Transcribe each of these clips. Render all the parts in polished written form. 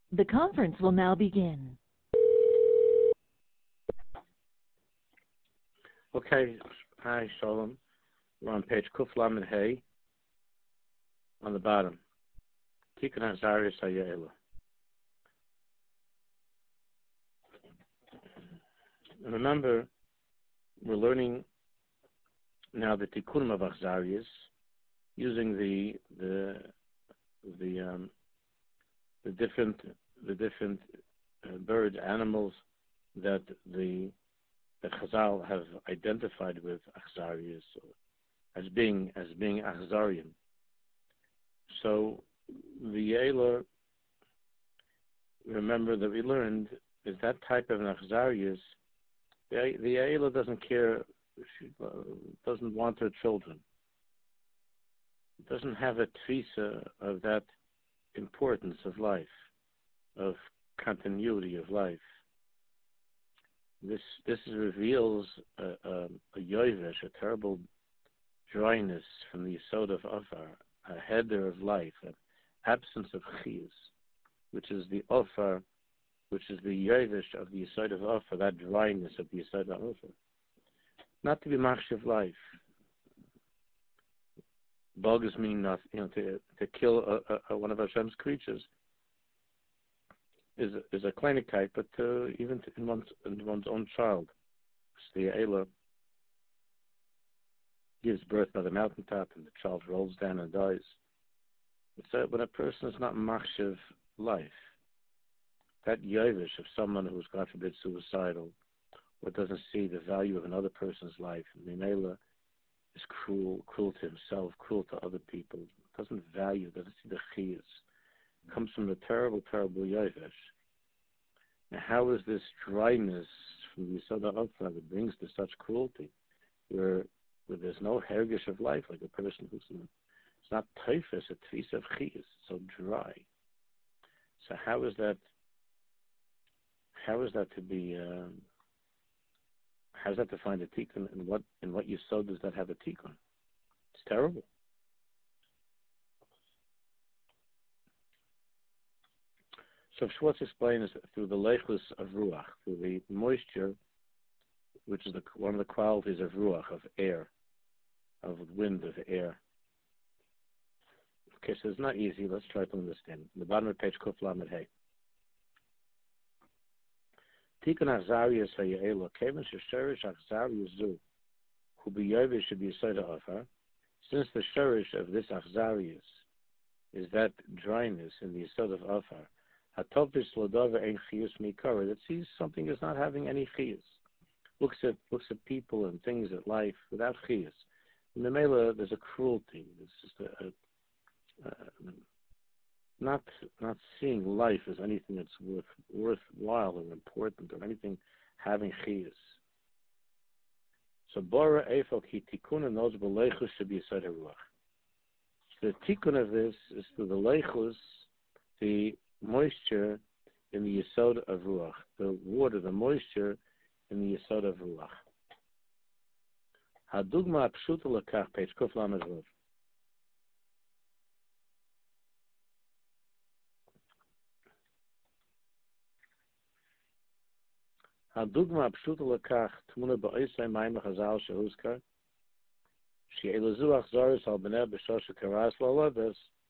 The conference will now begin. Okay, hi, Shalom. We're on page Kuf Lamed Hey, on the bottom. Tikkun Hazarius HaYe'ela. And remember, we're learning now the Tikkunim of Achzarius using the different birds, animals that the Chazal have identified with Achzarius as being Achzarian. So the Ye'ela, remember that we learned, is that type of an Achzarius. The Ye'ela doesn't care, she doesn't want her children. Doesn't have a tfisa of that importance of life, of continuity of life. This reveals a yovesh, a terrible dryness from the yesod of Ofar, a header of life, an absence of chiyus, which is the Ofar, which is the yovesh of the yesod of Ofar, that dryness of the yesod of Ofar. Not to be machshav life. Bogus mean nothing. To kill one of Hashem's creatures is a kleinigkeit, but even in one's own child, the Ye'ela gives birth by the mountaintop, and the child rolls down and dies. It's when a person is not machshav life, that yovish of someone who's, God forbid, suicidal, or doesn't see the value of another person's life, and the Ye'ela is cruel to himself, cruel to other people, doesn't see the chiyus, comes from a terrible, terrible yovesh. Now, how is this dryness from the Yesod HaOfar that brings to such cruelty, where there's no hergish of life, like a person who's it's not typhus, a tfis of chiyus, so dry. So how is that to be? How's that to find a tikkun? In what yesod does that have a tikkun? It's terrible. So Schwartz explains through the leichus of ruach, through the moisture, which is one of the qualities of ruach, of air, of wind, of air. Okay, so it's not easy. Let's try to understand. The bottom of page Kuf Lamed Hey. Tikkun Achzarius HaYe'ela, Kevin Shesherish Achzarius Zu, who be yovesh should be yesod HaOfar, since the sherish of this Achzarius is that dryness in the yesod of Ofar, Hatovish Lodova Ein Chiyus Mikara, that sees something is not having any chiyus, looks at people and things at life without chiyus. In the Mela, there's a cruelty. It's just not seeing life as anything that's worthwhile or important or anything having chiyus. So Bora Efok Hi Tikkun and those Beleichus should be yesod haruach. The tikkun of this is through the leichus, the moisture in the yesod of ruach, the water, the moisture in the yesod of ruach. Hadugma pshuta lekach, page Kuf Lamed Vav. Hadugma pshuta lekach tmuna ba'isay mayim chazal shehuzkar she'ela zu achzaris al b'nei b'shosha karas la'leves.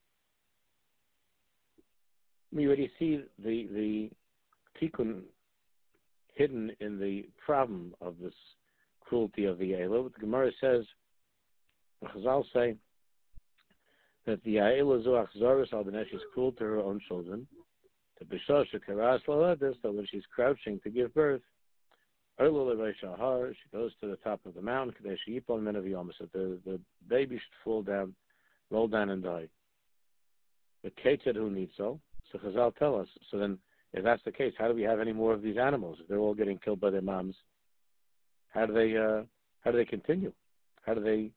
We already see the tikkun hidden in the problem of this cruelty of the Ye'ela. The Gemara says, the Chazal say, that the Ye'ela zu achzaris al b'nei, she's cruel to her own children. To b'shosha karas la'leves, that when she's crouching to give birth, she goes to the top of the mountain, so the baby should fall down, roll down and die. The Ketzad who needs so Chazal tell us. So then, if that's the case, how do we have any more of these animals? If they're all getting killed by their moms, how do they continue? How do we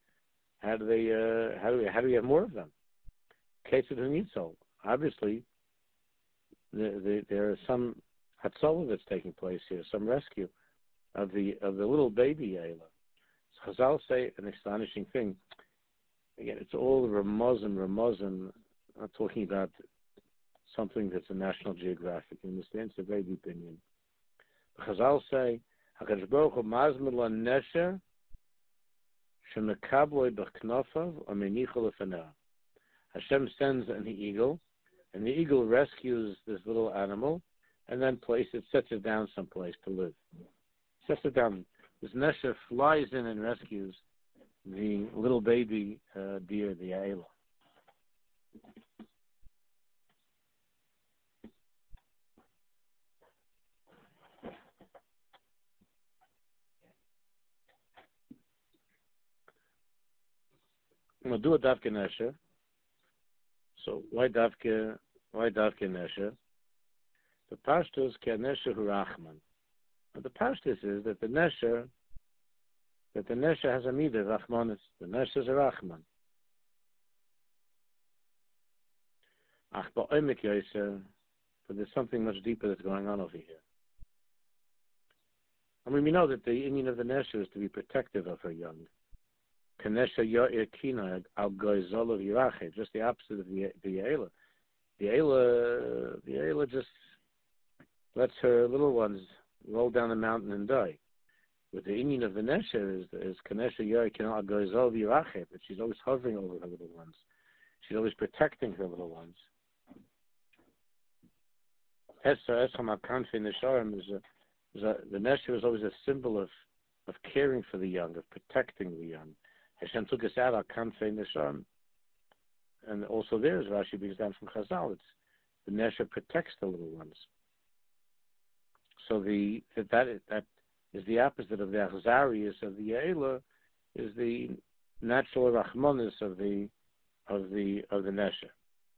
have more of them? Ketzad who needs so. Obviously, there are some hatzalah that's taking place here, some rescue of the little baby Ye'ela. So Chazal say an astonishing thing. Again, it's all Ramazim. I'm not talking about something that's a National Geographic. You understand? It's a very deep Indian. Chazal say, HaKadosh Baruch Hu mazmir l'nesher shemekabloi b'knofav u'menicho l'faneh. Hashem sends an eagle, and the eagle rescues this little animal, and then sets it down someplace to live. Sets it down. This nesher flies in and rescues the little baby deer, the Ya'ela. We'll do a Davke Nesher. So why Davke Nesher? The Pashtus ke Nesher hu Rachman. The Pashtus is that the Nesher has a midah Rachmanis. The Nesher is a Rachman. Ach ba'omek yoser, but there's something much deeper that's going on over here. I mean, we know that the Indian of the Nesher is to be protective of her young. Kanesha ya'ir kina al goizol of yirache, just the opposite of the Ya'ela. The Ya'ela just lets her little ones roll down the mountain and die. But the Indian of the Nesher is Kanesha ya'ir kina al goizol of yirache, but she's always hovering over her little ones. She's always protecting her little ones. The Nesher is always a symbol of caring for the young, of protecting the young. Hashem took us out, Kanfei Nisham. And also there, as Rashi brings down from Chazal, the Nesher protects the little ones. So that is the opposite of the Achzarius of the Ya'ela, is the natural Rachmanis of the Nesher.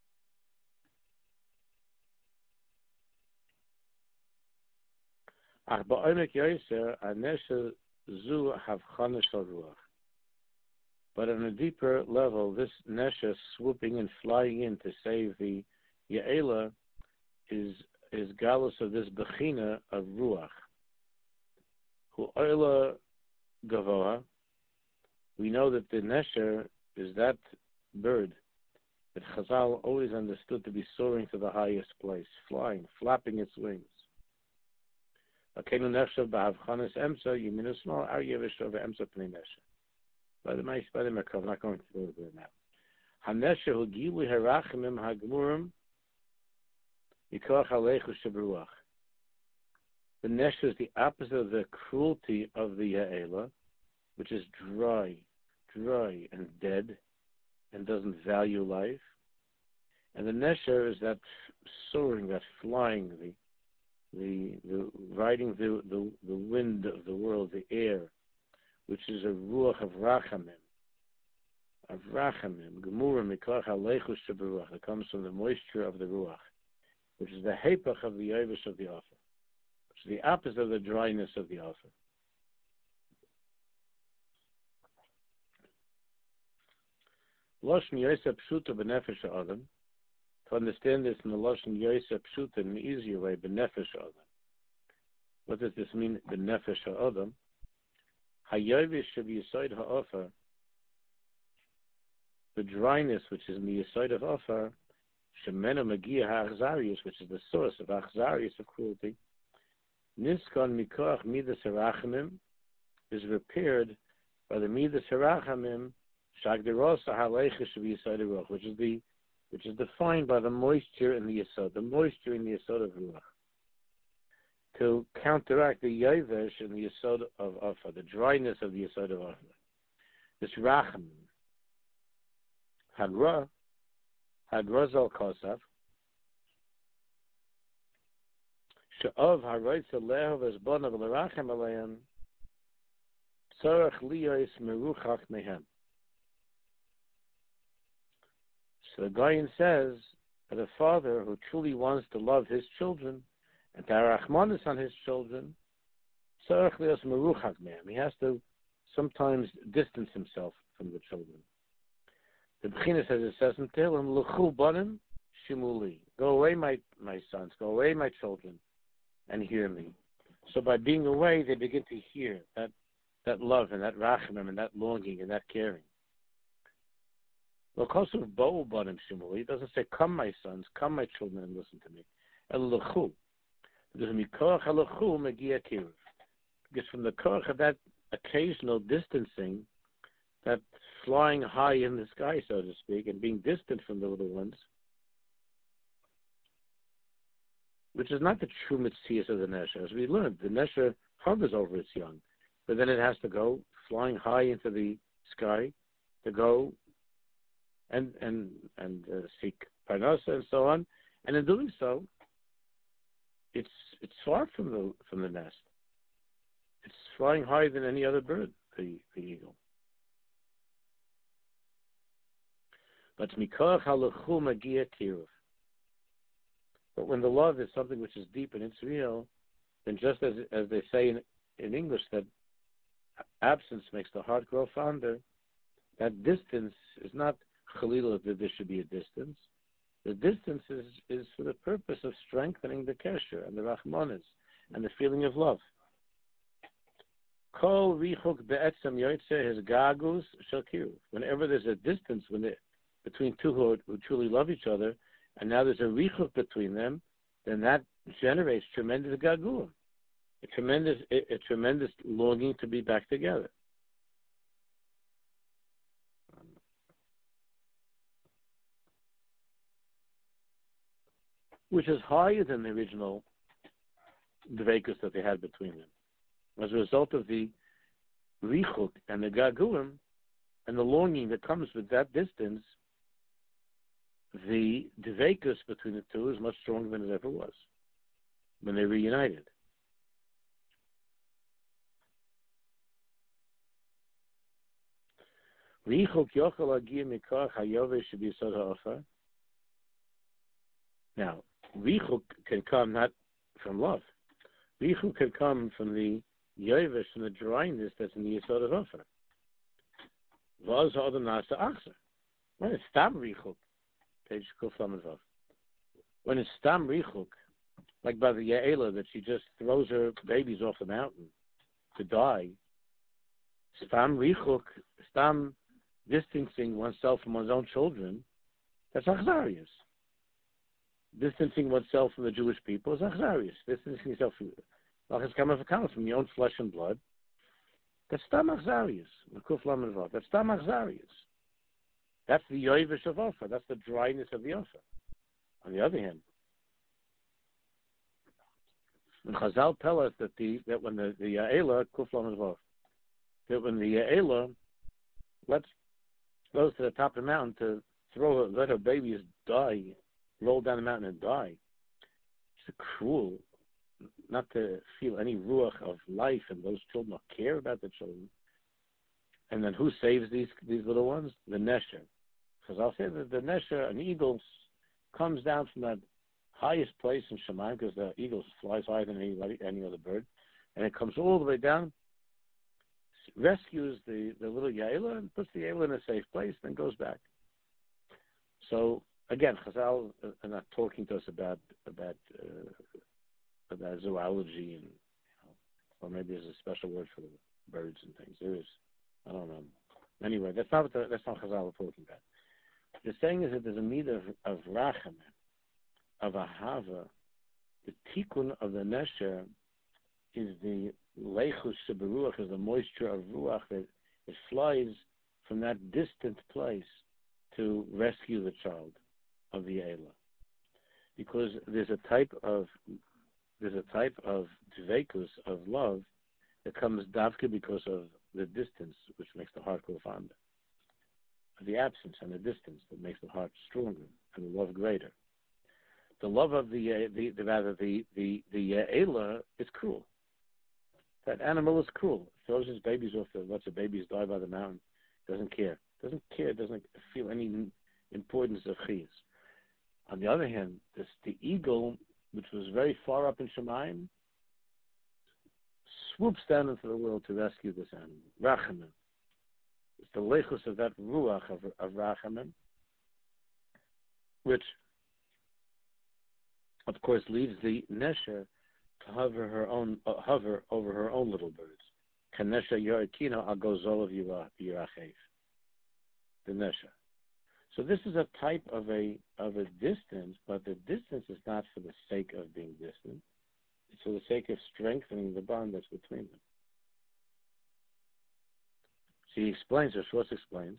Ach ba'omek yoser, Nesher zu havchana shel ruach. But on a deeper level, this Nesher swooping and flying in to save the Ya'ela is galus of this Bechina of Ruach. Hu Oila Gavoha. We know that the Nesher is that bird that Chazal always understood to be soaring to the highest place, flying, flapping its wings. Akenu Nesher ba'avchanes emsa, yiminu small, ar yevish over emsa pnei Nesher. By the Merkov, I'm not going to go there now. Hanesher hu gilui harachimim hagmurim yikoach alechu shebruach. The Nesher is the opposite of the cruelty of the Ya'ela, which is dry and dead, and doesn't value life. And the Nesher is that soaring, that flying, the riding the wind of the world, the air, which is a ruach of rachamim, gemurim mikach alechu sheberuach, that comes from the moisture of the ruach, which is the hepach of the yavish of the offer, which is the opposite of the dryness of the offer. Lashon Yosef Pshuta b'nefesh ha'adam. To understand this in the Lashon Yosef Pshuta in an easier way, b'nefesh ha'adam. What does this mean, b'nefesh ha'adam? Hayovish should be Yesod ha'ofar. The dryness, which is in the Yesod of ofar, shemena magia ha'achzarius, which is the source of achzarius, of cruelty. Niskon mikoach midas harachamim, is repaired by the midas harachamim, shagderosa ha'leicha should be Yesod ruach, which is defined by the moisture in the Yesod, the moisture in the Yesod of ruach, to counteract the yavesh and the Yesod of Afa, the dryness of the Yesod of Afa. This Racham, Hagra Zal Kosaf, She'ov HaRoitz Alehav Esbonav L'Rachem Aleim, Tzorach Liyos Meruchach Mehem. So the Gaon says that a father who truly wants to love his children and to have rachmanis on his children, he has to sometimes distance himself from the children. The Bechina says, it says in Tehillim, L'chu banim shimuli. Go away, my sons. Go away, my children, and hear me. So by being away, they begin to hear that love and that rachamim and that longing and that caring. He doesn't say, come my sons, come my children and listen to me. Because from the koach of that occasional distancing, that flying high in the sky, so to speak, and being distant from the little ones, which is not the true mitzias of the nesher. As we learned, the nesher hovers over its young, but then it has to go flying high into the sky to go and seek parnasa and so on. And in doing so, it's far from the nest. It's flying higher than any other bird, the eagle. But mikoach halachu magia kiruv. But when the love is something which is deep and it's real, then just as they say in English that absence makes the heart grow fonder, that distance is not chalila that there should be a distance. The distance is for the purpose of strengthening the kesher and the rachmanis and the feeling of love. Kol richuk be'etzem yoytze his gagus shakiru. Whenever there's a distance between two who truly love each other, and now there's a richuk between them, then that generates tremendous gaguim, a tremendous longing to be back together. Which is higher than the original dveikus that they had between them. As a result of the richuk and the gaguim and the longing that comes with that distance, the dveikus between the two is much stronger than it ever was when they reunited. Richuk yochel agir mikach hayove should be sod ha'ofer. Now, richuk can come not from love. Richuk can come from the yovesh, from the dryness that's in the yesod of offer. Vaz ha'adam nasa achzer. When it's stam richuk, page kuf lamed vav. When it's stam richuk, like by the Yaela that she just throws her babies off the mountain to die. Stam richuk, stam distancing oneself from one's own children, that's achzarius. Distancing oneself from the Jewish people is achzarius. Distancing yourself from your own flesh and blood. That's stam achzarius. That's stam achzarius. That's the yoivish of Ofer. That's the dryness of the Ofer. On the other hand, when Chazal tell us that when the Yaela kuflam is that when the Yaela goes to the top of the mountain to let her babies die, roll down the mountain and die. It's cruel not to feel any ruach of life, and those children don't care about the children. And then who saves these little ones? The nesher. Because I'll say that the nesher, an eagle, comes down from that highest place in Shemaim, because the eagle flies higher than any other bird, and it comes all the way down, rescues the little Yaela and puts the Yaela in a safe place, then goes back. So again, Chazal are not talking to us about zoology, and or maybe there's a special word for the birds and things. There is, I don't know. Anyway, that's not Chazal are talking about. The saying is that there's a need of rachem, of ahava. The tikkun of the nesher is the leichus sheberuach, is the moisture of ruach that it flies from that distant place to rescue the child of the Eila. Because there's a type of dveikus, of love, that comes davka because of the distance, which makes the heart grow fonder. The absence and the distance that makes the heart stronger and the love greater. The love of the Eila is cruel. That animal is cruel. Throws his babies off, lets the babies die by the mountain. Doesn't care. Doesn't feel any importance of chiyas. On the other hand, the eagle, which was very far up in Shemaim, swoops down into the world to rescue this animal. Rachamim. It's the leichus of that ruach of rachamim, which, of course, leaves the nesher to hover over her own little birds. Kanesha yarikino agozol of yirachev. The nesher. So this is a type of a distance, but the distance is not for the sake of being distant. It's for the sake of strengthening the bond that's between them. So he explains, or Schwartz explains,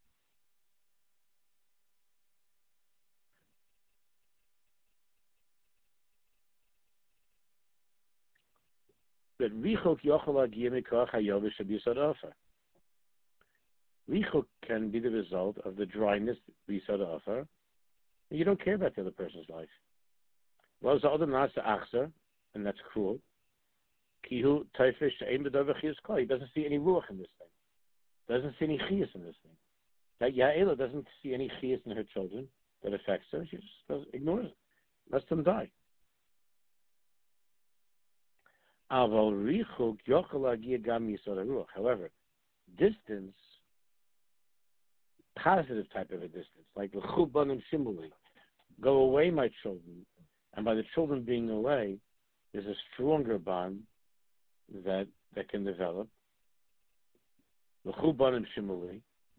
that Richuk Yochel Agia Mikoach Hayovish Abisad Ofer. Richuk can be the result of the dryness Bisad Ofer. You don't care about the other person's life. Well, the other Nasa Achzer, and that's cruel. Kihu Taifish Ein B'Dover Chiyus Kol. He doesn't see any ruach in this thing. Doesn't see any chiyus in this thing. That Yaela doesn't see any chiyus in her children that affects her. She just ignores it. Lets them die. However, distance, positive type of a distance, like the chubanim shimuli, go away, my children, and by the children being away, there's a stronger bond that can develop. The chubanim shimuli.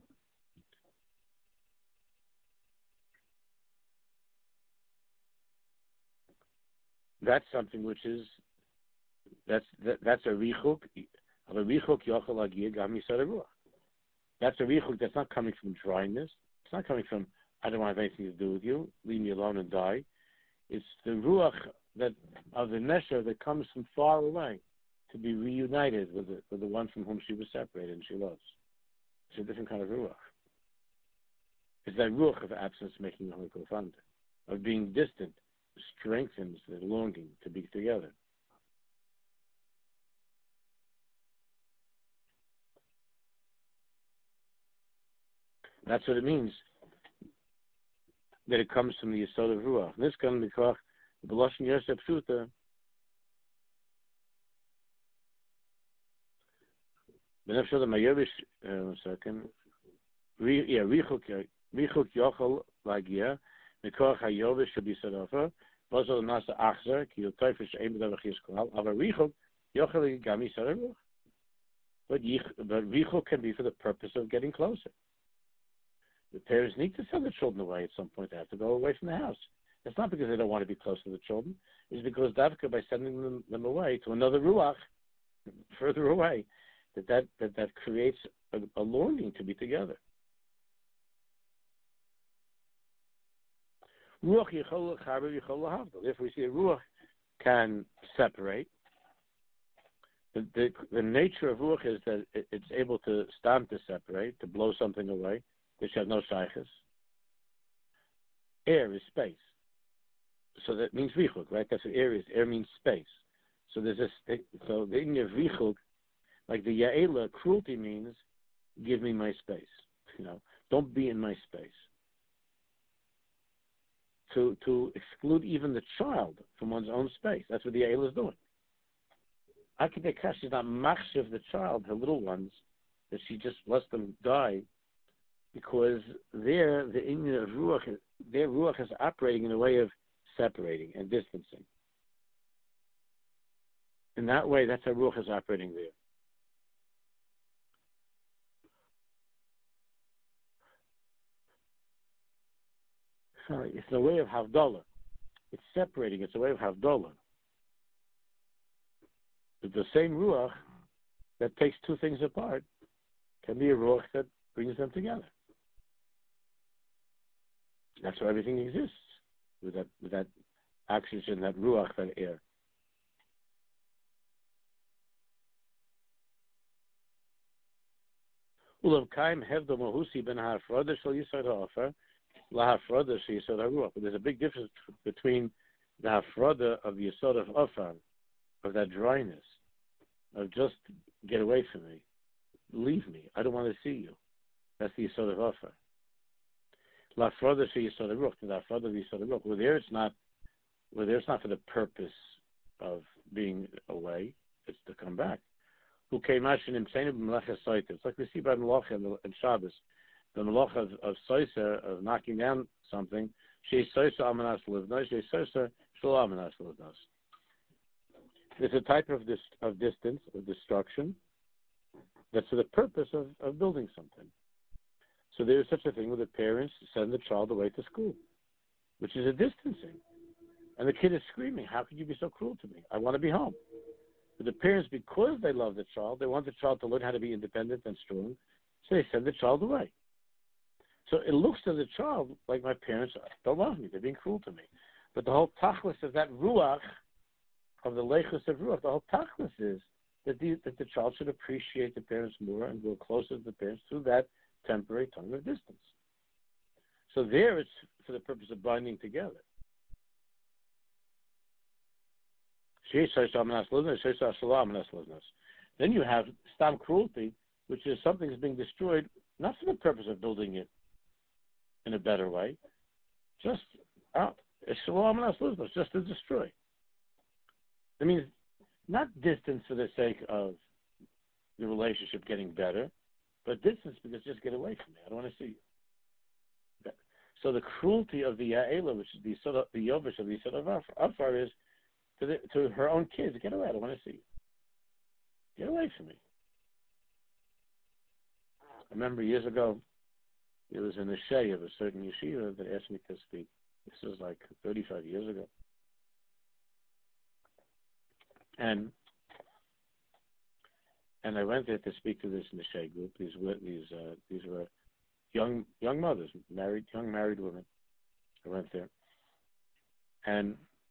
That's something which is that's a richuk. A richuk yochel agia gam yisad ruach. That's a richuk that's not coming from dryness. It's not coming from I don't want to have anything to do with you. Leave me alone and die. It's the ruach that of the nesher that comes from far away to be reunited with the one from whom she was separated and she loves. It's a different kind of ruach. It's that ruach of absence making the holy fund, of being distant, strengthens the longing to be together. That's what it means that it comes from the Yesod of Ruach. This can be called the B'lashon Yosef Pshuta. B'nefshel Mayovish. 1 second. Richuk Yochel Lagia. Mikoach Hayovish should be said over. Bozol Nasa Achzer Ki Yotofish Ein B'Dover Chiyus Kol. Ava Richuk Yochel Gami Yisad Ruach. But Richuk can be for the purpose of getting closer. The parents need to send the children away at some point. They have to go away from the house. It's not because they don't want to be close to the children. It's because Davka, by sending them away to another ruach, further away, that creates a longing to be together. Ruach yichol l'chaber yichol l'havdol. If we see a ruach can separate, the nature of ruach is that it's able to stand to separate, to blow something away, which have no shaykhs. Air is space. So that means richuk, right? That's what air is. Air means space. So there's this. So the idea of richuk, like the Yaela, cruelty means, give me my space. Don't be in my space. To exclude even the child from one's own space. That's what the Yaela is doing. Akidei she's not machshav the child, her little ones, that she just lets them die, because the Indian of Ruach, their Ruach is operating in a way of separating and distancing. In that way, that's how Ruach is operating there. It's a way of Havdalah. It's separating. It's a way of Havdalah. But the same Ruach that takes two things apart can be a Ruach that brings them together. That's why everything exists, with that oxygen, that ruach, that air. But there's a big difference between the hafrada of the yesod of ofar, of that dryness, of just get away from me, leave me, I don't want to see you. That's the yesod of ofar. La Froda she Yisod HaRuach, La Froda Yisod HaRuach. Where there it's not for the purpose of being away, it's to come back. Who came out in Imsenu b'Melechas Soiter. It's like we see by Melacha and Shabbos, the Melacha of Soiter, of knocking down something. She Soiter Amanas Livnos, she Soiter Shlo Amanas Livnos. There's a type of distance, of destruction, that's for the purpose of building something. So there is such a thing where the parents send the child away to school, which is a distancing. And the kid is screaming, how could you be so cruel to me? I want to be home. But the parents, because they love the child, they want the child to learn how to be independent and strong, so they send the child away. So it looks to the child like my parents don't love me, they're being cruel to me. But the whole tachlis of that ruach, of the leichus of ruach, the whole tachlis is that the child should appreciate the parents more and grow closer to the parents through that temporary time of distance. So there it's for the purpose of binding together. Then you have stam cruelty, which is something that's being destroyed, not for the purpose of building it in a better way, just just to destroy. That means not distance for the sake of the relationship getting better, but distance because just get away from me. I don't want to see you. So the cruelty of the Ya'ela, which is the Yovish of the Yisod of Afar, is to her own kids, get away, I don't want to see you. Get away from me. I remember years ago, it was in the Shea of a certain yeshiva that asked me to speak. This was like 35 years ago. And I went there to speak to this Neshei group. These were young mothers, young married women. I went there, and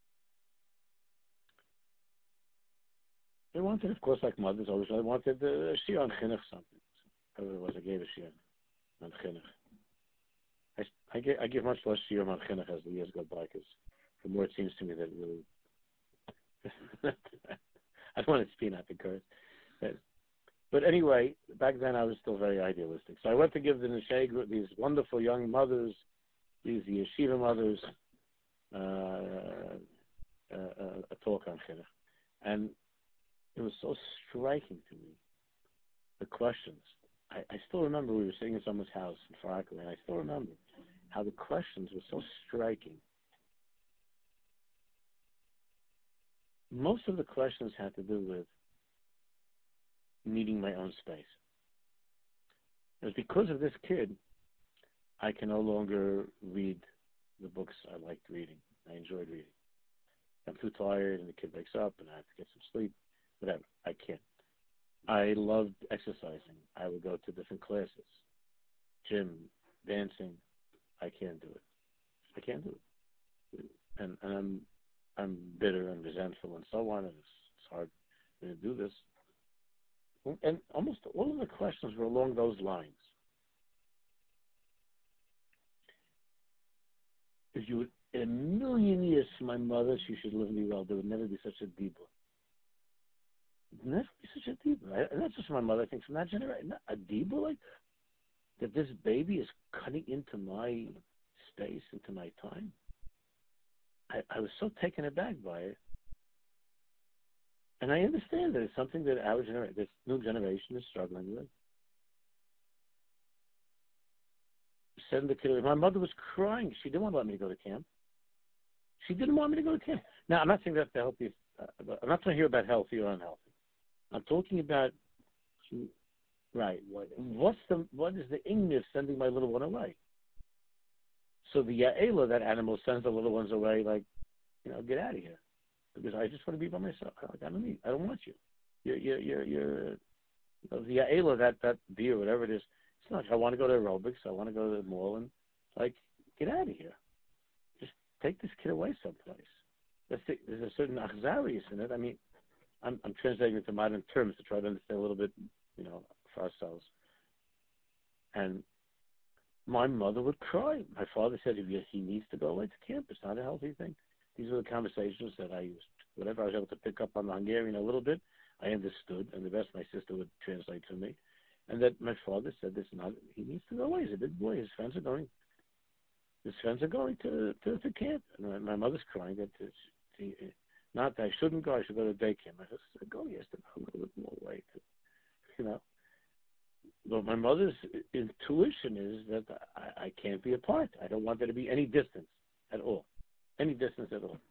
they wanted, of course, like mothers always, I wanted the shiur on chinuch something. Whatever it was, I gave a shiur on chinuch. I give much less shiur on chinuch as the years go by, because the more it seems to me that it really I don't want to speak out the curse. But anyway, back then I was still very idealistic. So I went to give the Neshei group, these wonderful young mothers, these yeshiva mothers, a talk on chinuch. And it was so striking to me, the questions. I still remember we were sitting in someone's house in Far Rockaway, and I still remember how the questions were so striking. Most of the questions had to do with needing my own space. It was because of this kid, I can no longer read the books I liked reading. I enjoyed reading. I'm too tired, and the kid wakes up, and I have to get some sleep. Whatever. I can't. I loved exercising. I would go to different classes, gym, dancing. I can't do it. I can't do it. And I'm bitter and resentful and so on, and it's hard to do this. And almost all of the questions were along those lines. If you would, in a million years for my mother, she should live me well. There would never be such a dibur. Never be such a dibur. And not just from my mother, I think from that generation. A dibur like that this baby is cutting into my space, into my time. I was so taken aback by it. And I understand that it's something that our generation, this new generation is struggling with. Send the kid away. My mother was crying. She didn't want to let me to go to camp. She didn't want me to go to camp. Now, I'm not saying that the healthy, I'm not trying to hear about healthy or unhealthy. I'm talking about, right, what is the English sending my little one away? So the Ya'ela, that animal, sends the little ones away like, get out of here. Because I just want to be by myself. I don't want you. You're the Ya'ela, that deer, whatever it is. It's not like I want to go to aerobics. I want to go to the mall and, get out of here. Just take this kid away someplace. There's a certain achzarius in it. I mean, I'm translating it to modern terms to try to understand a little bit, for ourselves. And my mother would cry. My father said he needs to go away to camp. It's not a healthy thing. These were the conversations that I used. Whatever I was able to pick up on the Hungarian a little bit, I understood, and the rest my sister would translate to me. And that my father said he needs to go away. He's a big boy. His friends are going to camp. And my mother's crying that not that I shouldn't go, I should go to day camp. I said, go, yes, to go a little bit more away. But my mother's intuition is that I can't be apart. I don't want there to be any distance at all. Any distance at all.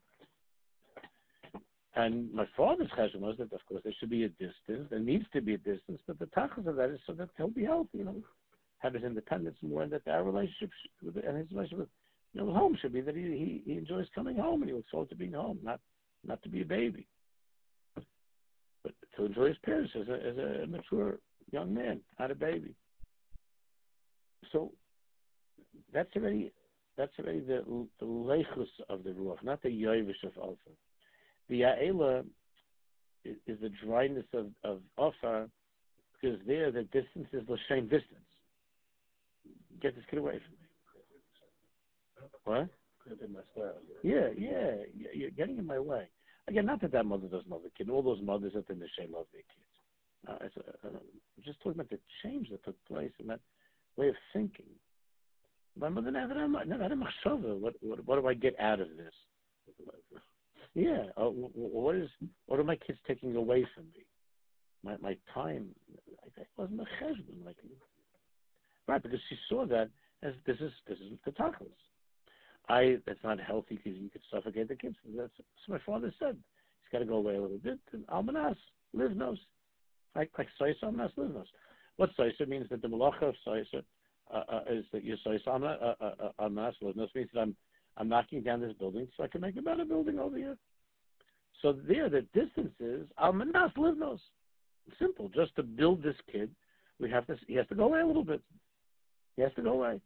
And my father's cheshbon was that, of course, there should be a distance. There needs to be a distance, but the tachlis of that is so that he'll be healthy, have his independence more, and that our relationship and his relationship with home should be that he enjoys coming home and he looks forward to being home, not to be a baby, but to enjoy his parents as a mature young man, not a baby. So that's already the leichus of the ruach, not the yovish of alpha. The ya'ela is the dryness of alpha, because there the distance is l'shem distance. Get this kid away from me. What? Yeah, you're getting in my way. Again, not that mother doesn't love the kid. All those mothers at the Nishay love their kids. I'm just talking about the change that took place in that way of thinking. My mother never had a machshava. What do I get out of this? Yeah. What are my kids taking away from me? My time. It wasn't a cheshbon. Right, because she saw that as this is the tachlis. That's not healthy because you could suffocate the kids. That's what my father said. He's got to go away a little bit. Almanas, livnos. Like soisa, almanas, livnos. What soisa means that the malacha of soisa is that your soisa, almanas, livnos means that I'm knocking down this building so I can make a better building over here. So there, the distance is almanas, livnos. Simple. Just to build this kid, he has to go away a little bit. He has to go away.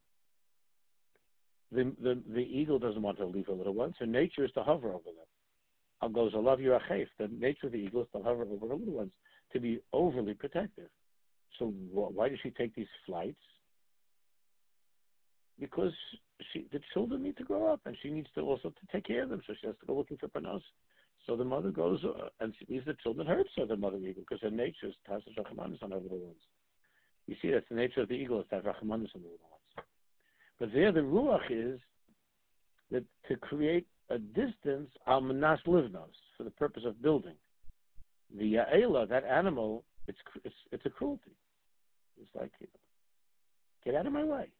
The eagle doesn't want to leave her little ones. Her nature is to hover over them. Al goes, I love you, achef. The nature of the eagle is to hover over her little ones, to be overly protective. So why does she take these flights? Because the children need to grow up, and she needs to also to take care of them. So she has to go looking for panos. So the mother goes and she leaves the children. Hurts her, the mother eagle, because her nature is to have such rachmanis on her little ones. You see, that's the nature of the eagle, is to have rachmanis on the little ones. But there, the ruach is that to create a distance al manas livnos for the purpose of building. The ya'ela, that animal, it's a cruelty. It's like, get out of my way.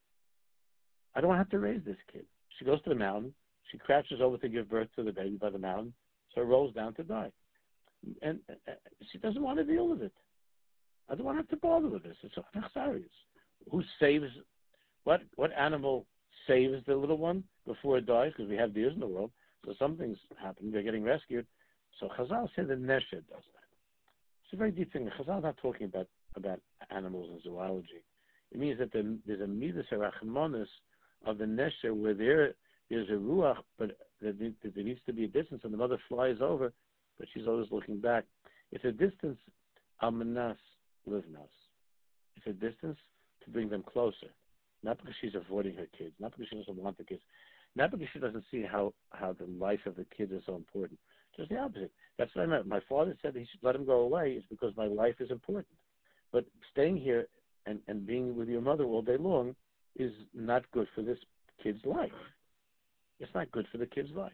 I don't have to raise this kid. She goes to the mountain. She crouches over to give birth to the baby by the mountain, so it rolls down to die. And she doesn't want to deal with it. I don't want to have to bother with this. It's achsarius. Who saves? What animal saves the little one before it dies? Because we have deers in the world, so something's happening. They're getting rescued. So Chazal said the Nesher does that. It's a very deep thing. Chazal is not talking about animals and zoology. It means that there's a midas harachmanis of the Nesher where there's a ruach, but there needs to be a distance, and the mother flies over, but she's always looking back. It's a distance almanas livnas. It's a distance to bring them closer. Not because she's avoiding her kids, not because she doesn't want the kids, not because she doesn't see how the life of the kids is so important. Just the opposite. That's what I meant. My father said he should let him go away is because my life is important. But staying here and being with your mother all day long is not good for this kid's life. It's not good for the kid's life.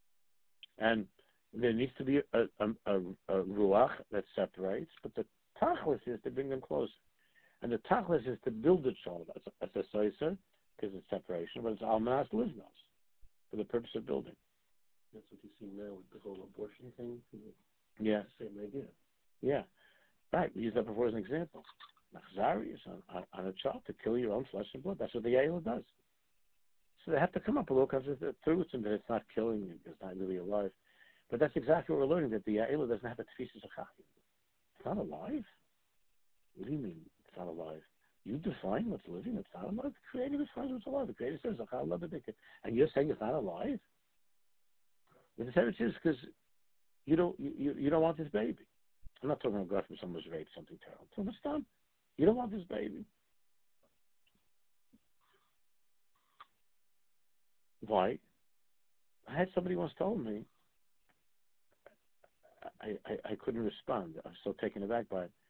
And there needs to be a ruach that separates, but the tachlis is to bring them closer. And the tachlis is to build the child. That's a soiser, because it's separation, but it's almanas livnos, for the purpose of building. That's what you see now with the whole abortion thing. Yeah. Same idea. Yeah. Right. We use that before as an example. Nachzarius on a child to kill your own flesh and blood. That's what the Yael does. So they have to come up with all kinds of truths and that it's not killing you, it's not really alive. But that's exactly what we're learning, that the Yael doesn't have a tefisas of chachim. It's not alive? What do you mean it's not alive? You define what's living, it's not alive. The Creator defines what's alive. The Creator says, and you're saying it's not alive? The Torah is because you don't want this baby. I'm not talking about God from someone's raped, something terrible. So what's done? You don't want this baby. Why? I had somebody once told me, I couldn't respond. I was so taken aback by it.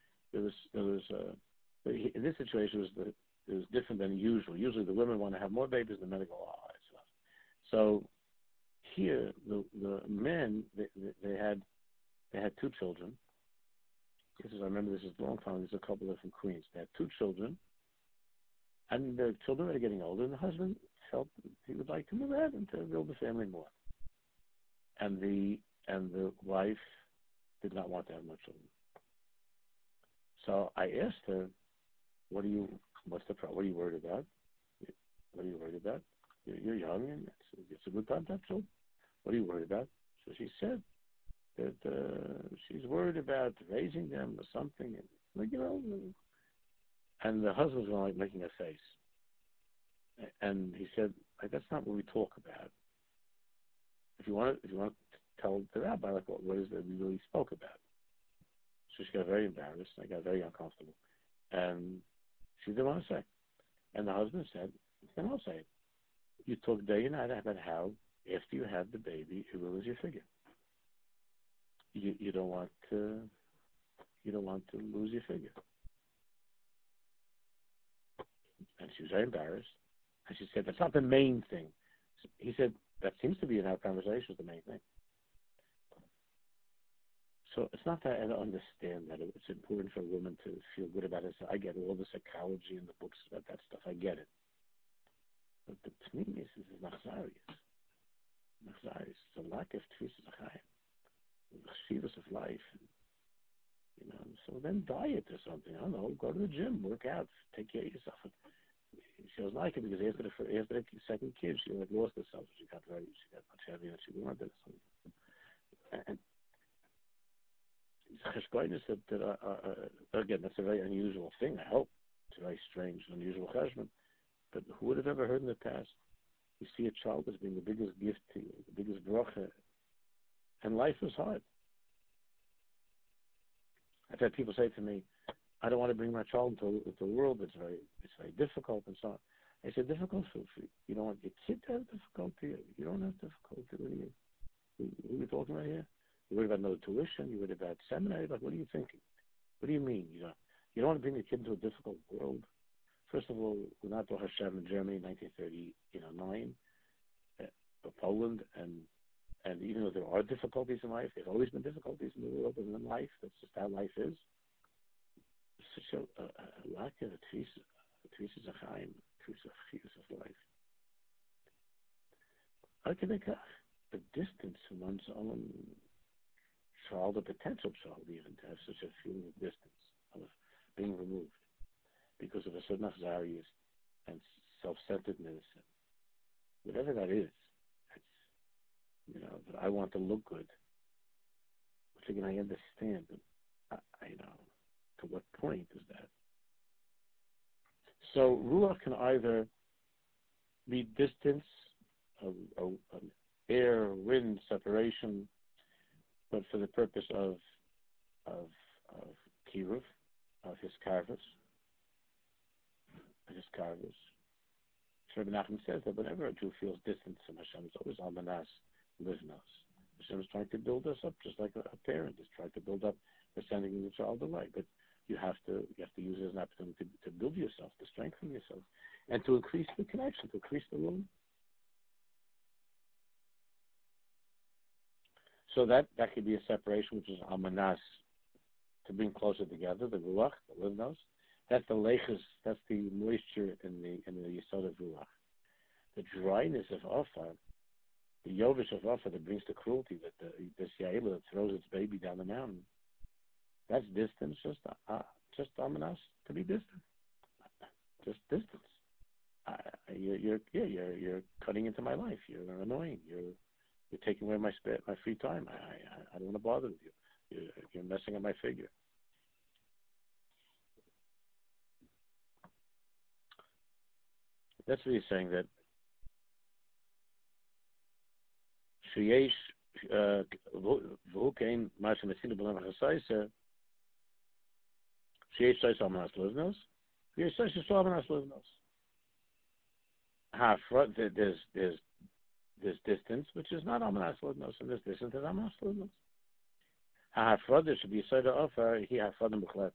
In this situation, it was different than usual. Usually the women want to have more babies than the men go, oh, that's enough. So here, the men, they had 2 children. I remember this is a long time. There's a couple from Queens. They had 2 children, and the children were getting older, and the husband felt he would like to move ahead and to build a family more. And the wife did not want to have more children. So I asked her, "What do you What's the problem? What are you worried about? What are you worried about? You're young and it's a good time to have children. What are you worried about? So she said that she's worried about raising them or something. And, like, and the husband was like making a face. And he said, like, that's not what we talk about. If you want to tell the rabbi, like, what is it we really spoke about? So she got very embarrassed. I got very uncomfortable. And she didn't want to say. And the husband said, then I'll say it. You talk day and night about how, after you have the baby, it will lose your figure. You don't want to lose your figure. And she was very embarrassed. And she said, that's not the main thing. He said, that seems to be in our conversation the main thing. So it's not that I don't understand that it's important for a woman to feel good about it. I get all the psychology in the books about that stuff. I get it. But the pnimis is nachzarius. Nachzarius. It's a lack of tefisas achayim. The chivas of life. So then diet or something. I don't know. Go to the gym, work out, take care of yourself. She was like it because after the second kid, she like lost herself. She got much heavier and she wanted something. And cheshbonis that again, that's a very unusual thing. I hope it's a very strange, unusual cheshbon. But who would have ever heard in the past? You see a child as being the biggest gift to you, the biggest bracha, and life is hard. I've had people say to me, "I don't want to bring my child into a world that's very difficult and so on." I said, "Difficult for you. You don't want your kid to have difficulty. You don't have difficulty. What are you talking about here? You're worried about another tuition. You're worried about seminary. Like, what are you thinking? What do you mean? You don't want to bring your kid into a difficult world. First of all, we're not Baruch Hashem in Germany in 1939, Poland, and even though there are difficulties in life, there's always been difficulties in the world and in life. That's just how life is. Such a lack of tefisas achayim, tefisas of life. How can they the distance from one's own child, a potential child even, to have such a feeling of distance, of being removed, because of a certain achzarius and self-centeredness, and whatever that is. That I want to look good, which again I understand, but to what point is that? So ruach can either be distance, an air, wind separation, but for the purpose of kiruv, of his karvus. Rabbi Nachman says that whenever a Jew feels distance from Hashem, it's always almanas livnos. Hashem is trying to build us up, just like a parent is trying to build up by sending the child away. But you have to use it as an opportunity to build yourself, to strengthen yourself, and to increase the connection, to increase the room. So that could be a separation, which is almanas, to bring closer together, the ruach, the livnos. That's the leichus, that's the moisture in the yesod of ruach. The dryness of ofar, the yovish of ofar that brings the cruelty, that this yaela that throws its baby down the mountain, that's distance, just almanas, to be distant. Just distance. You're cutting into my life. You're annoying. You're taking away my free time. I don't want to bother with you. You're messing up my figure. That's what he's saying, that sheyesh v'hukein ma'aseh metzina b'lam ha'chasayse sheyesh shayis almanas livnos sheyesh shayis almanas livnos. There's distance, which is not almanas livnos, and there's distance is almanas livnos. Ha'afrada should be a side of offer. He ha'afrada muchletes.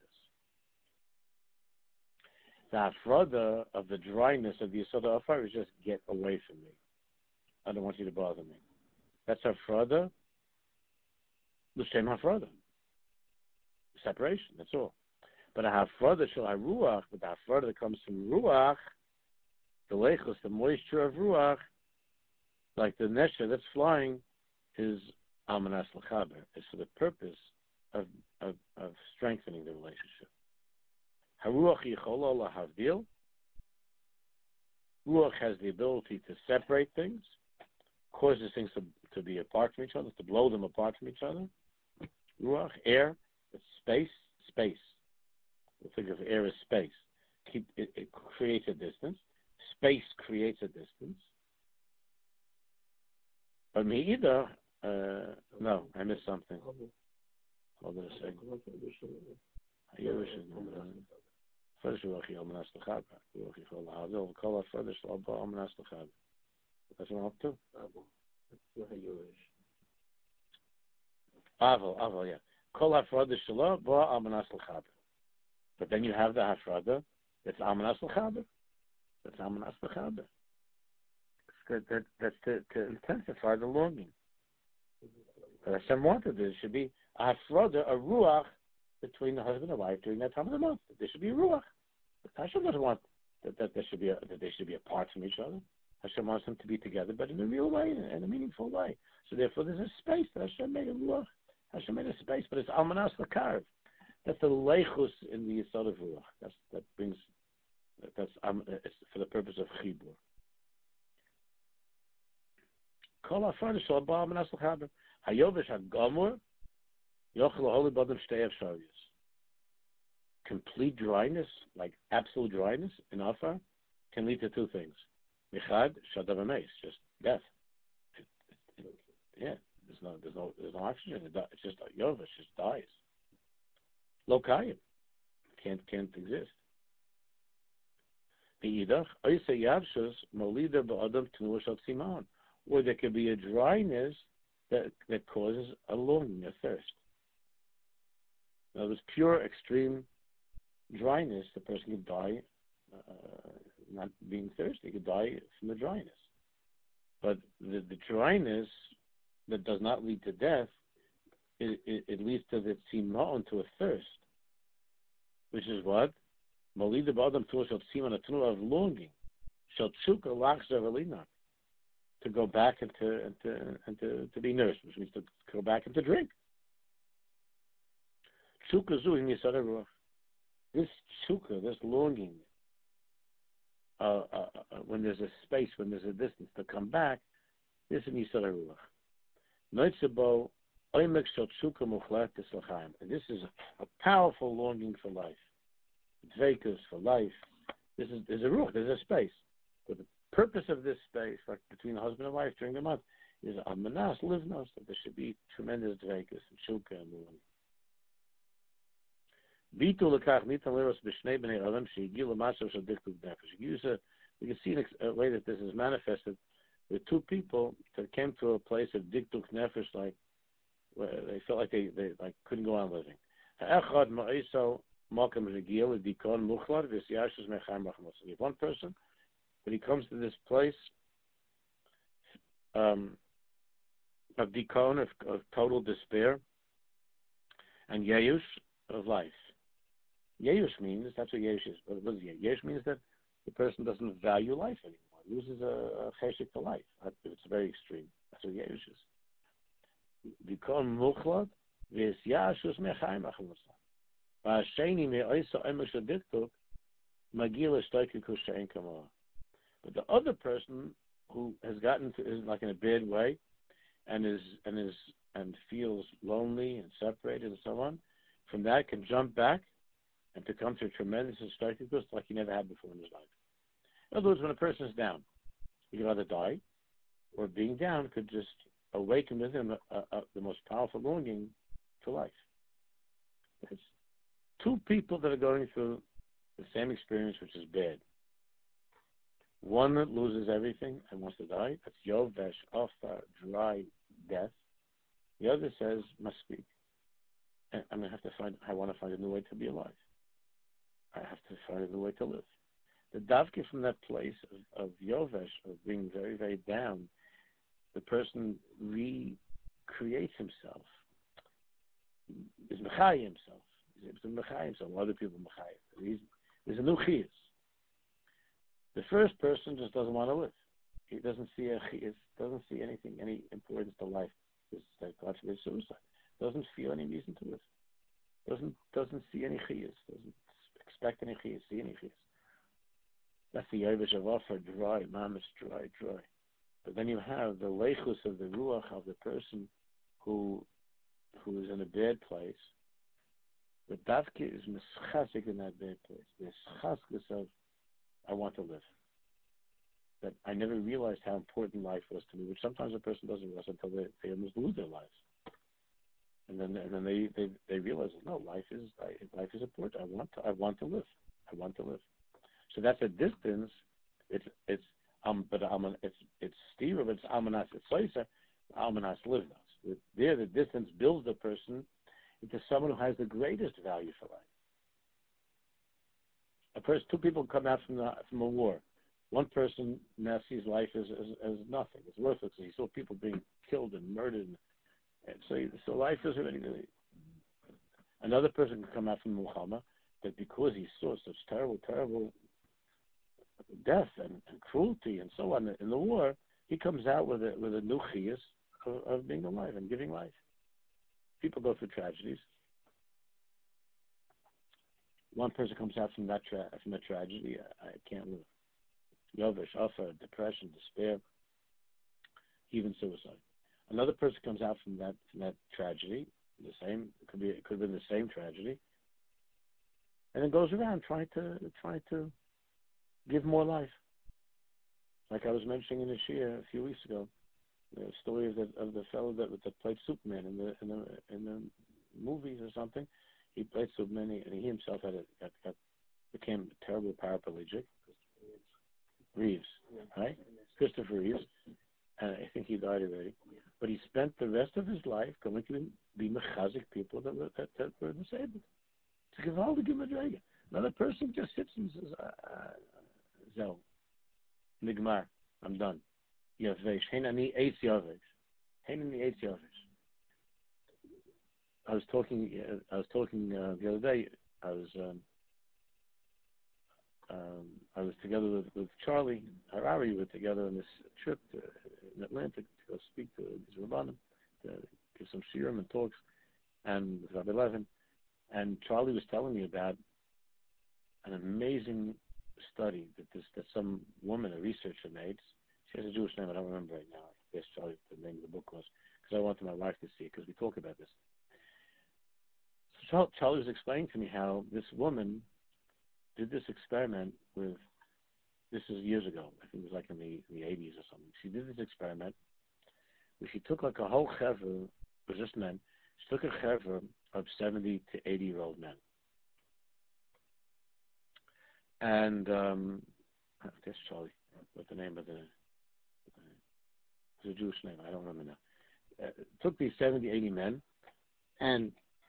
The hafrada of the dryness of the yesod afar is just get away from me. I don't want you to bother me. That's hafrada. L'shem hafrada. Separation. That's all. But a hafrada shel haruach, but the hafrada that comes from ruach, the leichus, the moisture of ruach, like the nesher that's flying, is almanas l'chaber. It's for the purpose of strengthening the relationship. Haruach yichola lahavdil Ruach has the ability to separate things, causes things to be apart from each other, to blow them apart from each other. Ruach, air, it's space. We think of air as space. It creates a distance. Space creates a distance. But either, no, I missed something. Hold on a second. That's what I'm up to. Aval, yeah. Kol hafrada shelo bo almanas l'chaber. But then you have the hafrada that's almanas l'chaber. That's to intensify the longing. But Hashem wanted there should be a hafrada, a ruach between the husband and wife during that time of the month. There should be a ruach. But Hashem doesn't want that they should be apart from each other. Hashem wants them to be together, but in a real way, in a meaningful way. So therefore, there's a space that Hashem made a ruach. Hashem made a space, but it's almanas l'karv. That's the leichus in the yisod of ruach. That's it's for the purpose of chibur. Kol hafrada shel ba almanas l'chaber. Hayovesh hagamur yochel holi badam shtei efshariyos. Complete dryness, like absolute dryness in afar, can lead to two things. Michad shadav ameis, just death. Yeah. There's no oxygen. It's just Yovesh just dies. Lokayim can't exist. Or there could be a dryness that causes a longing, a thirst. Now, there's pure extreme dryness. The person could die not being thirsty. He could die from the dryness. But the dryness that does not lead to death, it leads to the tzima'on, to a thirst, which is what? Malida b'adam tu shel tzima'on, a tunu of longing, shel tzuka lachzer v'lina, to go back and to be nourished, which means to go back and to drink. Tzuka zu in yisad ruach. This tzuka, this longing, when there's a space, when there's a distance to come back, this is yisad ruach. And this is a powerful longing for life. Dveikus for life. There's a ruach, there's a space. But the purpose of this space, like between husband and wife during the month, is almanas livnos, that there should be tremendous dveikus and shuka and longing. You can see a way that this is manifested with two people that came to a place of diktuk nefesh, like where they felt like they like couldn't go on living. You have one person, but he comes to this place of dikon, of total despair, and yeyush, of life. Yeyush means, that's what yeyush is. What is yeyush? Yeyush means that the person doesn't value life anymore. Loses a cheshik to life. It's very extreme. That's what Yerush is. Become muchlad, vis yashus mechaim achlusa. V'asheni me'oisa emesh adiktuk, magila shtoike kushain kamah. But the other person who has gotten to, is like in a bad way, and feels lonely and separated and so on, from that can jump back and to come to a tremendous shtoike like he never had before in his life. In other words, when a person is down, he could either die, or being down could just awaken within the most powerful longing for life. It's two people that are going through the same experience, which is bad. One that loses everything and wants to die, that's Yovesh, Afar, dry death. The other says, must speak. I'm going to have to I want to find a new way to be alive. I have to find a new way to live. The davke from that place of Yovesh, of being very, very down, the person recreates himself, is mechai himself. He's able to mechai himself. Other people mechai. There's a new chiyus. The first person just doesn't want to live. He doesn't see doesn't see anything, any importance to life. It's like God forbid suicide. Doesn't feel any reason to live. Doesn't see any chiyus. Doesn't expect any chiyus, see any chiyus. That's the Yevish of offer, dry, mamish, dry. But then you have the leichus of the ruach of the person who is in a bad place. The dafke is mischazik in that bad place. The chaskus of I want to live. That I never realized how important life was to me, which sometimes a person doesn't realize until they almost lose their lives. And then they realize, no, life is important. I want to live. So that's a distance. It's steer, but it's almanas. It's soisa, almanas livnas. There, the distance builds the person into someone who has the greatest value for life. Two people come out from a war. One person now sees life as nothing. It's worthless. He saw people being killed and murdered, and so life is already. Another person can come out from Muhammad that because he saw such terrible death and cruelty and so on in the war, he comes out with a new chiyus of being alive and giving life. People go through tragedies. One person comes out from that tragedy. I can't live. Yovish, offer, depression, despair, even suicide. Another person comes out from that tragedy. It could have been the same tragedy, and then goes around trying to give more life. Like I was mentioning in the Shia a few weeks ago, the story of the fellow that played Superman in the movies or something. He played Superman, and he himself became a terrible paraplegic. Reeves, right? Christopher Reeves. I think he died already. But he spent the rest of his life going to be mechazik people that were disabled. To give all the Gimadrega. Another person just sits and says, Zel, Nigmar, I'm done. Yavesh, Heinani Eitz Yavesh. Heinani Eitz Yavesh. I was talking the other day. I was together with Charlie Harari. We were together on this trip in Atlantic to go speak to his Rabbanim, to give some shiurim and talks, and with Rabbi Levin. And Charlie was telling me about an amazing study that some woman, a researcher, made. She has a Jewish name, I don't remember right now. I asked Charlie what the name of the book was, because I wanted my wife to see it, because we talk about this. So Charlie was explaining to me how this woman did this experiment with, this is years ago, I think it was like in the 80s or something. She did this experiment where she took like a whole chevra, it was just men, she took a chevra of 70 to 80-year-old men. And, I guess Charlie, what the name of it's a Jewish name, I don't remember now. Took these 70, 80 men, and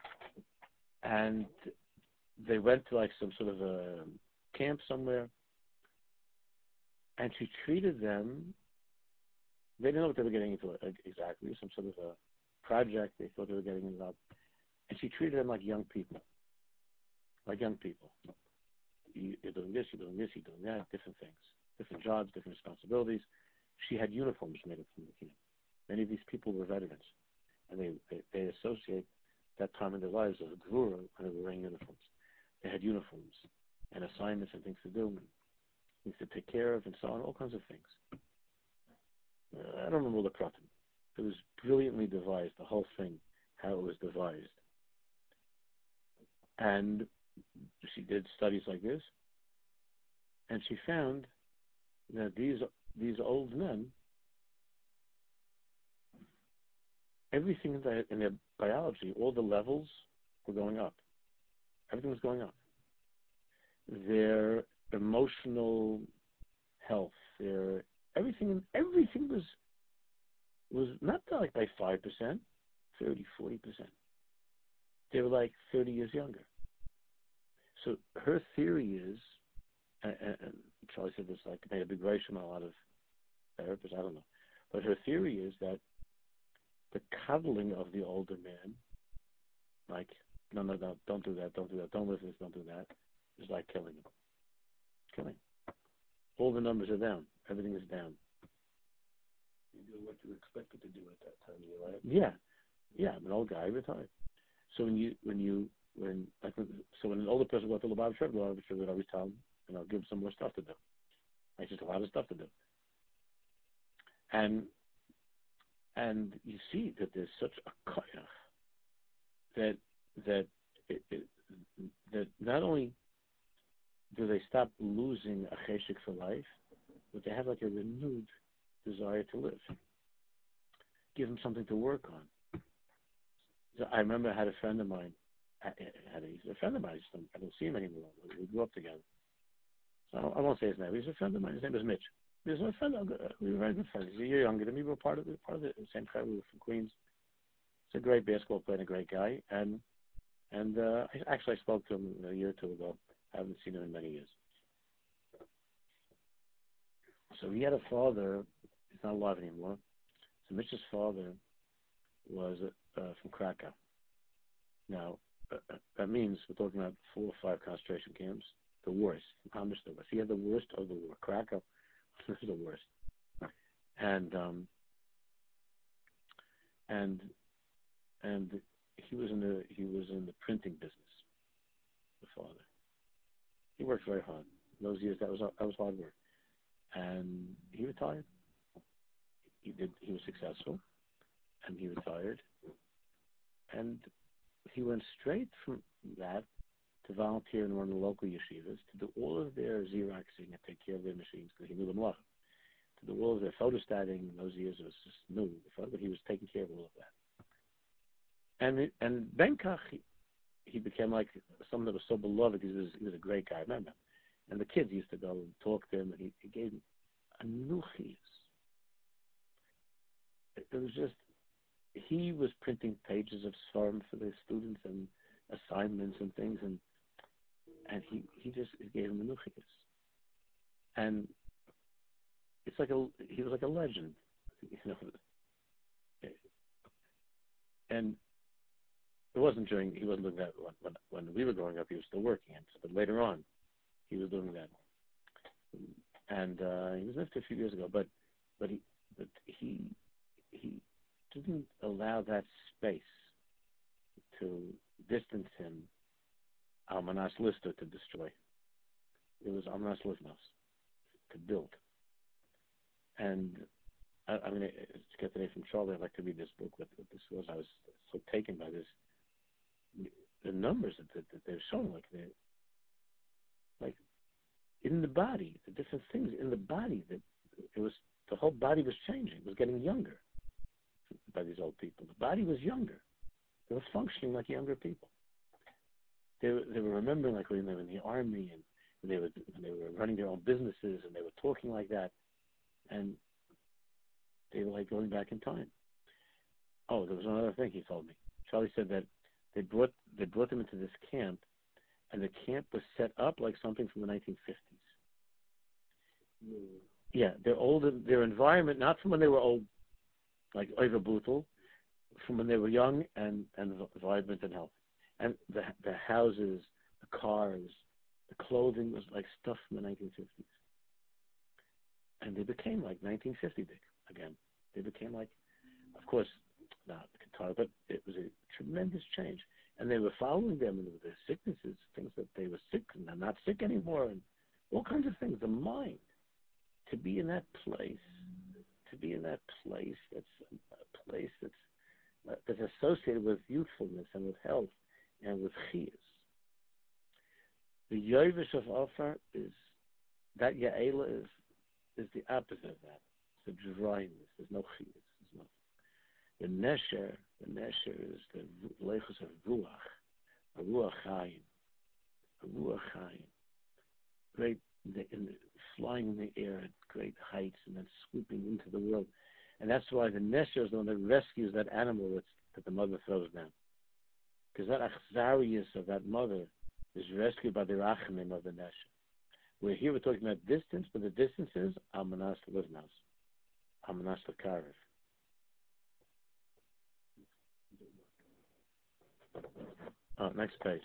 they went to like some sort of a camp somewhere, and she treated them. They didn't know what they were getting into exactly. Some sort of a project they thought they were getting involved, and she treated them like young people. Like young people. You're doing this, you're doing that, different things, different jobs, different responsibilities. She had uniforms made up from the camp. Many of these people were veterans, and they associate that time in their lives as a gvura when they were wearing uniforms. They had uniforms and assignments and things to do, things to take care of, and so on, all kinds of things. I don't remember the pratim. It was brilliantly devised, the whole thing, how it was devised. And she did studies like this, and she found that these old men, everything in their biology, all the levels were going up. Everything was going up. Their emotional health, everything was not like by 5%, 30, 40%. They were like 30 years younger. So her theory is, and Charlie said this, like made a big ration on a lot of therapists, I don't know, but her theory is that the cuddling of the older man, like, no, don't do that, don't live this, don't do that, is like killing him. Killing. All the numbers are down. Everything is down. You do what you expected to do at that time in your life. Yeah. I'm an old guy, retired. So when an older person goes to Lubavitcher, would always tell him, give him some more stuff to do. Like just a lot of stuff to do. And you see that there's such a koyach that not only do they stop losing a cheshik for life, but they have like a renewed desire to live. Give them something to work on. So I remember I had a friend of mine. He's a friend of mine. I don't see him anymore. We grew up together. So I won't say his name. He's a friend of mine. His name is Mitch. He was my friend. We were very good friends. He's a year younger than me. We were part of the same tribe. We were from Queens. He's a great basketball player and a great guy. And I spoke to him a year or two ago. I haven't seen him in many years. So he had a father. He's not alive anymore. So Mitch's father was from Krakow. Now, that means we're talking about 4 or 5 concentration camps. The worst. How much the worst? He had the worst of the war. Krakow was the worst. And he was in the printing business. The father. He worked very hard. In those years, that was hard work. And he retired. He was successful, and he retired. And he went straight from that to volunteer in one of the local yeshivas, to do all of their Xeroxing and take care of their machines, because he knew them well. To do all of their photostating. In those years, it was just new, but he was taking care of all of that. And Benkach, he became like someone that was so beloved. He was a great guy, I remember. And the kids used to go and talk to him, and he gave them a new chiyus. It was just, he was printing pages of Sfarim for the students and assignments and things, and he just gave him a new chiyus. And it's like he was like a legend, you know. And it wasn't he wasn't doing that when we were growing up. He was still working, but later on, he was doing that. And he was lifted a few years ago, but he didn't allow that space to distance him, Almanas Lister, to destroy. It was Almanas Livnos, to build. And I mean, to get today from Charlie, I'd like to read this book. What this was, I was so taken by this. The numbers that they're showing, like in the body, the different things in the body, that the whole body was changing. It was getting younger by these old people. The body was younger. They were functioning like younger people. They were remembering like when they were in the army, and when they were running their own businesses, and they were talking like that, and they were like going back in time. Oh, there was another thing he told me. Charlie said that they brought them into this camp, and the camp was set up like something from the 1950s. Yeah, their environment, not from when they were old, like Oiva Bootle, from when they were young and vibrant and healthy. And the houses, the cars, the clothing was like stuff from the 1950s. And they became like 1950 again. They became like, of course, not Qatar, but it was a tremendous change. And they were following them with their sicknesses, things that they were sick and they're not sick anymore, and all kinds of things. The mind, to be in that place, that's a place that's associated with youthfulness and with health and with chiyus. The Yovish of Ofar is that Ya'ela is the opposite of that. It's the dryness. There's no chiyus. There's nothing. The nesher is the lechus of ruach, a ruach chayim, great flying in the air at great heights and then swooping into the world. And that's why the nesher is the one that rescues that animal that the mother throws down. Because that achzarius of that mother is rescued by the rachamim of the nesher. We're talking about distance, but the distance is Almanas Livnos, Almanas Lekarev. Next page.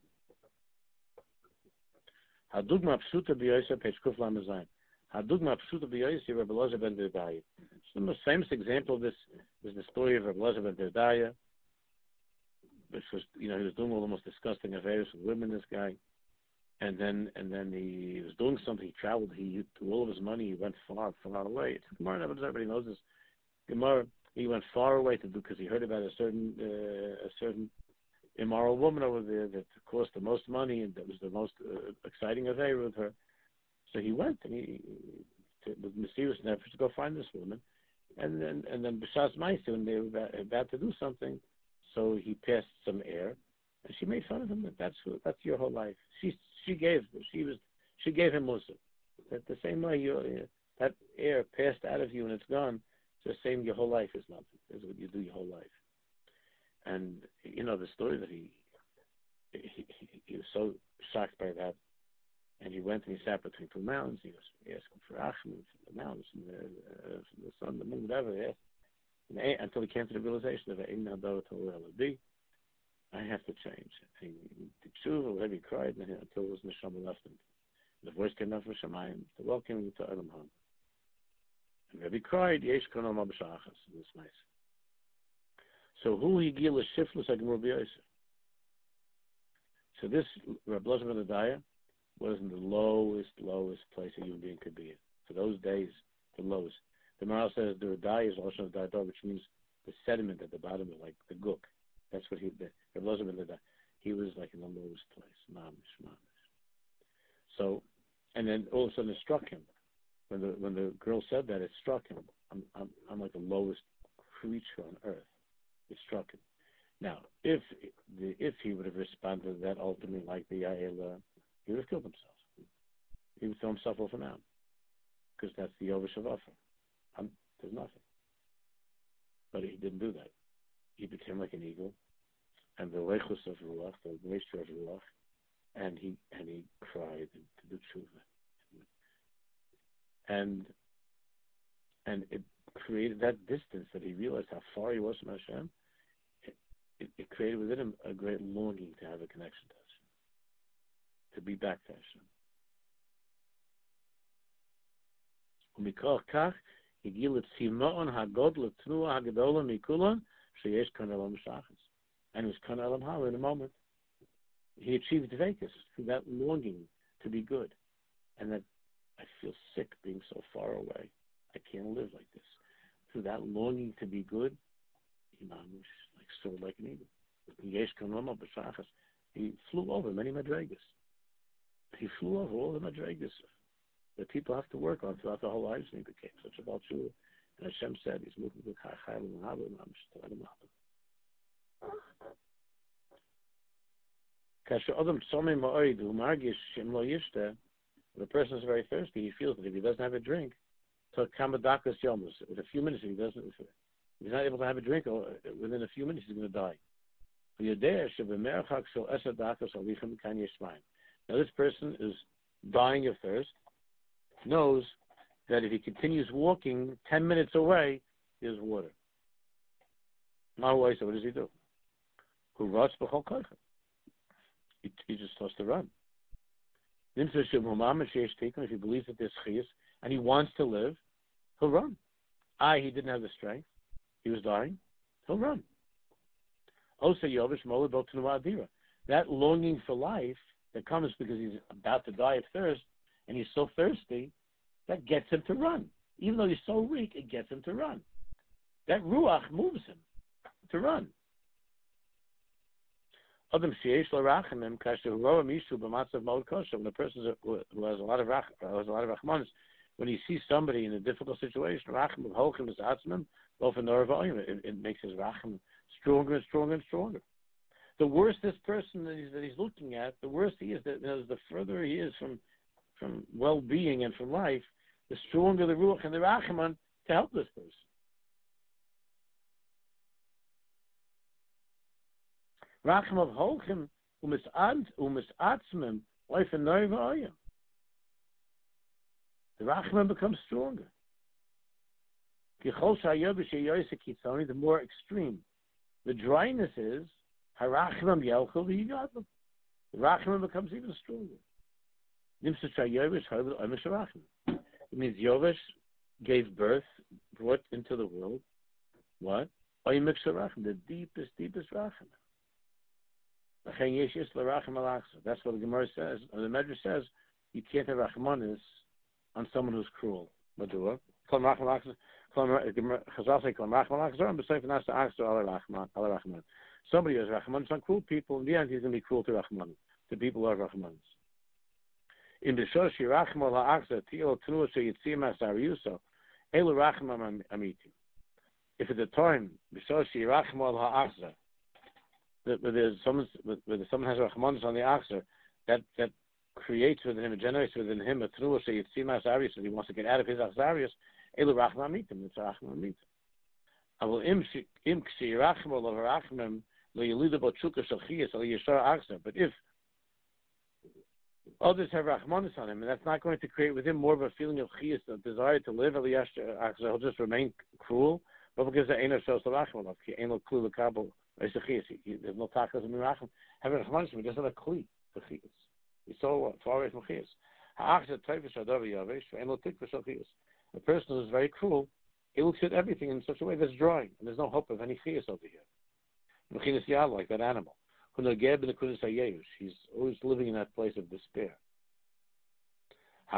Hadugma Psuta B'Yosef, page Kuf Lamed Zayin. Hadugma Psuta B'Yosef, Rabbi Elazar ben Derdaya. So the most famous example of this is the story of Rabbi Elazar ben Derdaya, which was, he was doing all the most disgusting affairs with women, this guy. and then he was doing something. He traveled. He threw all of his money. He went far away. It's Gemara. Everybody knows this. Gemara. He went far away to do because he heard about a certain immoral woman over there that cost the most money and that was the most exciting affair with her. So he went and he with mysterious efforts to go find this woman, and then B'shas Ma'aseh, when they were about to do something, so he passed some air, and she made fun of him. That's your whole life. She gave him mussar. That the same way that air passed out of you and it's gone. It's the same. Your whole life is nothing. Is what you do your whole life. And the story that he was so shocked by that. And he went and he sat between two mountains. He was asking for Achim from the mountains, from the sun, the moon, whatever. Yes. Until he came to the realization of I have to change. And he did tshuva, whatever he cried, until it was neshama left him. The voice came out from Shemayim to welcome him to Olam Haba. And Rabbi cried, Yesh Kono Ma B'Shachas. This nice. So who he gila shiftless Gemur B'Yosef. So this Rabbi Elazar ben Adaya was in the lowest place a human being could be in. For those days, the lowest. The Maharal says the Radai is also a Da'ador, which means the sediment at the bottom of like the guk. That's what Rabbi Elazar ben Adaya. He was like in the lowest place. Mamish. So, and then all of a sudden it struck him. When the girl said that, it struck him. I'm like the lowest creature on earth. It struck him. Now, if he would have responded to that ultimately like the Yael, he would have killed himself. He would throw himself off an arm. Because that's the Yovesh of Offer. There's nothing. But he didn't do that. He became like an eagle. And the Leichus of Ruach, the moisture of Ruach, and he cried to do tshuva. And it created that distance that he realized how far he was from Hashem. It created within him a great longing to have a connection to Hashem, to be back to Hashem. And it was Kana Olam Haba in a moment. He achieved Dveikus through that longing to be good. And that I feel sick being so far away. I can't live like this. Through that longing to be good, like soared like an eagle. He flew over many madrigas. He flew over all the madrigas that people have to work on throughout their whole lives, and he became such a Balshua. And Hashem said he's moving to Chai Olam Haba. When a person is very thirsty, he feels that if he doesn't have a drink, with a few minutes, if he's not able to have a drink, within a few minutes he's going to die. Now this person is dying of thirst, knows that if he continues walking 10 minutes away, there's water. So what does he do? He just starts to run. If he believes that there's chiyus and he wants to live, he'll run. He didn't have the strength. He was dying. He'll run. That longing for life that comes because he's about to die of thirst and he's so thirsty, that gets him to run. Even though he's so weak, it gets him to run. That ruach moves him to run. When a person who has a lot of rachmanis, when he sees somebody in a difficult situation, it makes his racham stronger and stronger and stronger. The worse this person that he's looking at, the worse he is. The further he is from well-being and from life, the stronger the ruach and the rachman to help this person. Racham of Holchem umisatzmim oifen noiva oyim. The Rachman becomes stronger. The more extreme the dryness is, harachmam yelchel v'yigadlam. The Rachman becomes even stronger. It means Yovesh gave birth, brought into the world, what? The deepest Rachman. That's what the Gemara says, or the Medrash says. You can't have Rachmanis on someone who's cruel. Madua. Somebody who has Rachmanis on cruel people, in the end he's going to be cruel to Rachmanis. The people who have Rachmanis. In the Shoshi Rachmal Ha'achza Tilo Tnua Sheyitzim Asariuso Elu Rachmam Amiti. If at the time Bishoshi Rachmal Ha'achza where someone has Rachmanis on the Achza, that creates within him, it generates within him a Tnua Sheyitzim Asarius, and he wants to get out of his Achzarius. Elu Rachmam Amitim. It's Rachmam Amitim. Avol im Kshi Rachmal of Rachmam Lo Yelida Bochuka Shalchiyas Al Yeshar Achza. But if others have Rachmanis on him, and that's not going to create with him more of a feeling of chiyas, a desire to live. He'll just remain cruel. But because there ain't no shows to Rachman, ain't no clue to Kabul. There's no takas in Rachman. Having Rachmanis, we just have a kli for chiyas. We saw far away from chiyas. Ha'achza tayvish adav yavish, ain't no tikva shel chiyas. The person who is very cruel, he looks at everything in such a way that's drawing, and there's no hope of any chiyas over here. Mechinas yal, like that animal. He's always living in that place of despair. That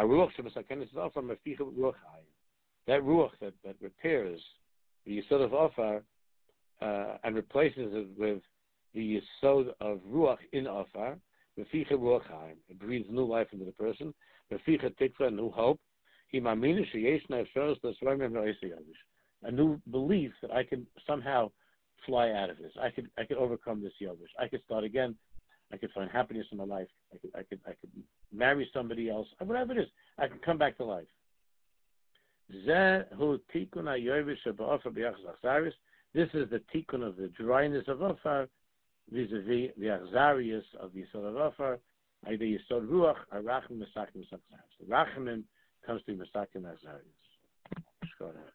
ruach that repairs the yisod of Ofar and replaces it with the yisod of ruach in Ofar. It breathes new life into the person. New hope. A new belief that I can somehow fly out of this. I could overcome this yovish. I could start again. I could find happiness in my life. I could marry somebody else. Whatever it is, I can come back to life. This is the tikkun of the dryness of Ofar vis-a-vis the achzarius of the yisod of Ofar. The yisod ruach arachim mesakim mesakim. The rachamim comes to mesakim achzarius.